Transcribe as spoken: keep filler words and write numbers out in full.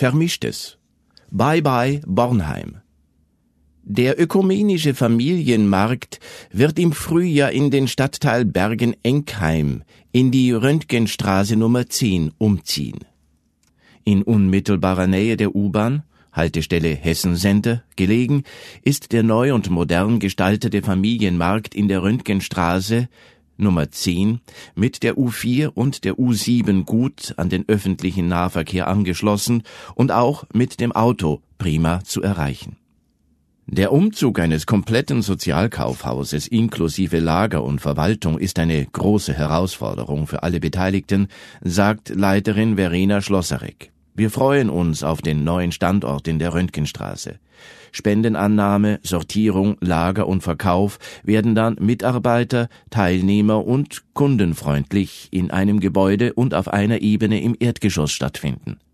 Vermischtes. Bye bye Bornheim. Der ökumenische Familienmarkt wird im Frühjahr in den Stadtteil Bergen-Enkheim in die Röntgenstraße Nummer zehn umziehen. In unmittelbarer Nähe der U-Bahn, Haltestelle Hessen-Center, gelegen, ist der neu und modern gestaltete Familienmarkt in der Röntgenstraße Nummer zehn mit der U vier und der U sieben gut an den öffentlichen Nahverkehr angeschlossen und auch mit dem Auto prima zu erreichen. Der Umzug eines kompletten Sozialkaufhauses inklusive Lager und Verwaltung ist eine große Herausforderung für alle Beteiligten, sagt Leiterin Verena Schlosserek. Wir freuen uns auf den neuen Standort in der Röntgenstraße. Spendenannahme, Sortierung, Lager und Verkauf werden dann Mitarbeiter, Teilnehmer und kundenfreundlich in einem Gebäude und auf einer Ebene im Erdgeschoss stattfinden.